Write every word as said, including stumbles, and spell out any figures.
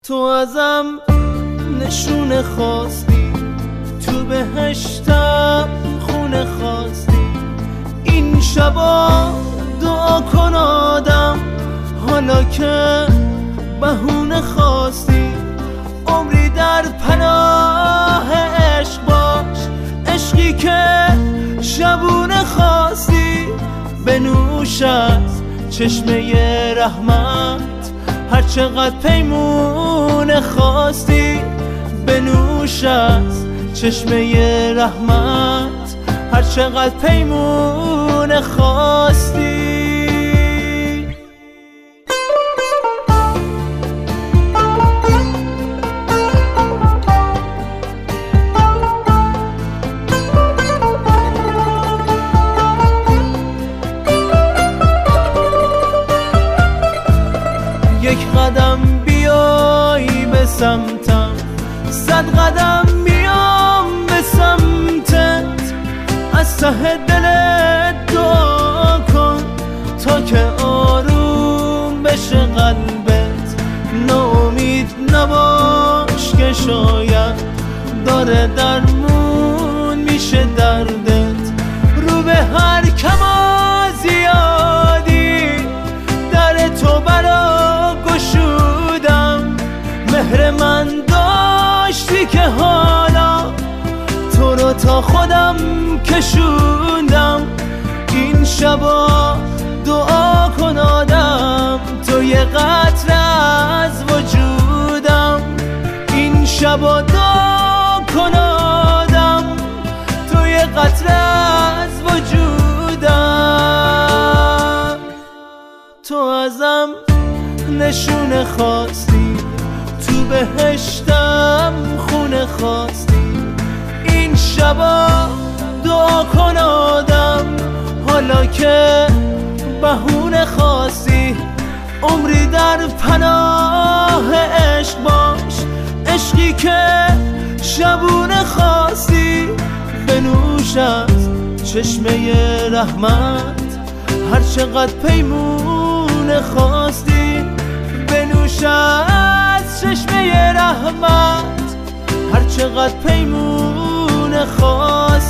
تو ازم نشونه خواستی، تو بهشتم خونه خواستی. این شبا دعا کن آدم، حالا که بهونه خواستی. عمری در پناه عشق باش، عشقی که شبونه خواستی. بنوش از چشمه رحمت هر چقدر پیمونه خواستی. بنوش از چشمه رحمت هر چقدر پیمونه خواستی. یک قدم بیای به سمتم، صد قدم میام به سمتت. از ته دلت دعا کن تا که آروم بشه قلبت. ناامید نباش که شاید داره درمون میشه دردت. رو به هر کما زیادی در تو برا گشودم. مهر من داشتی که حالا تو رو تا خودم کشوندم. این شبا دعا کن آدم، تو یه قطره از وجودم. این شبا دعا کن آدم، تو یه قطره از وجودم. تو ازم نشونه خواستی، تو بهشتم خونه خواستی. این شبا دعا کن آدم، حالا که بهونه خواستی. عمری در پناه عشق باش، عشقی که شبونه خواستی. بنوش از چشمه رحمت هر چقدر پیمونه خواستی. بنوش از چشمه رحمت هر چقدر پیمونه خواستی.